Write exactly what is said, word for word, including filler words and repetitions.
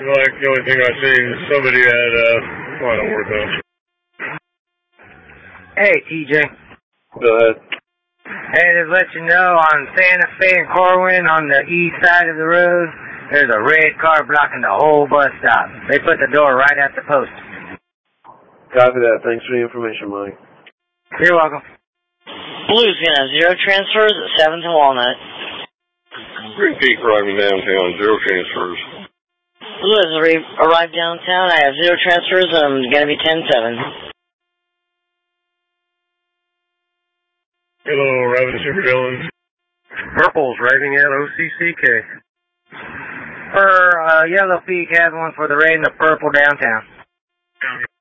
Like the only thing I seen, somebody had, uh, well, I don't work though. Hey, T J. Go ahead. Hey, just let you know, on Santa Fe and Corwin, on the east side of the road, there's a red car blocking the whole bus stop. They put the door right at the post. Copy that. Thanks for the information, Mike. You're welcome. Blue's gonna have zero transfers at seventh and Walnut. Green Peak arriving downtown, zero transfers. Blue has re- arrived downtown. I have zero transfers. I'm gonna be ten seven. Hello, Raven Super Dillon. Purple's raving at O C C K. For uh, Yellow Peak has one for the red and the purple downtown.